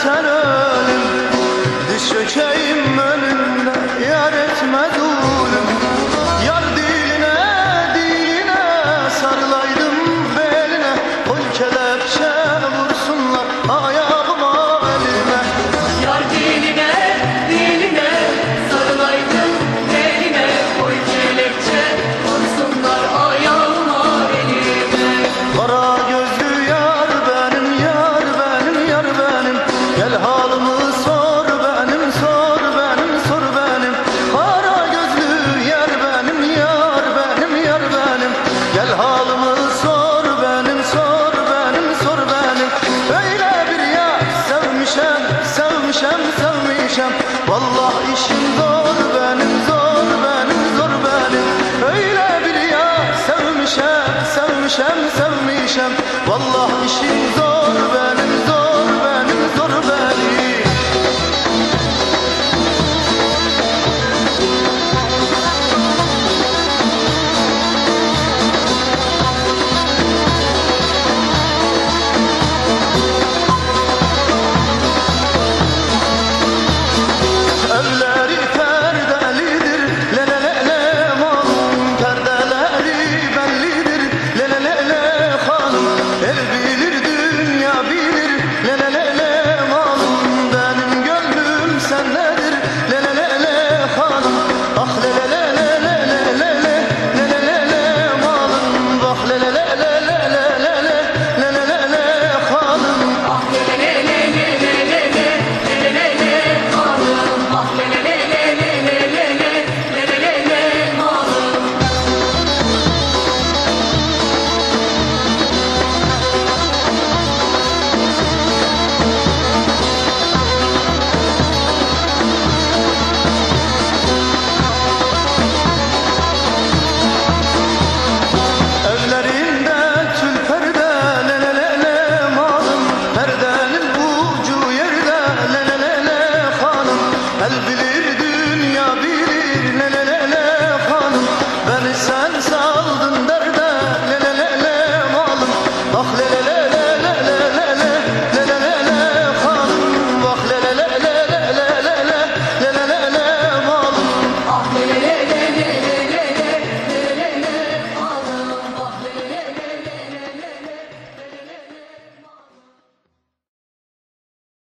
sen ölüm, diz çökeyim önünde, yar etme zulüm. Yar diline sarılaydım beline, koy kelepçe vursunlar ayağıma elime. Yar diline sarılaydım beline, koy kelepçe vursunlar ayağıma elime. Kara gözlü yar benim, yar benim, yar benim, gel halımı sor benim, sor benim, sor benim. Kara gözlü yar benim, yar benim, yar benim, gel halımı sor benim, sor benim, sor benim. Öyle bir yar sevmişem, sevmişem, sevmişem, vallahi işim zor benim, zor benim, zor benim. Öyle bir yar sevmişem, sevmişem, sevmişem, vallahi işim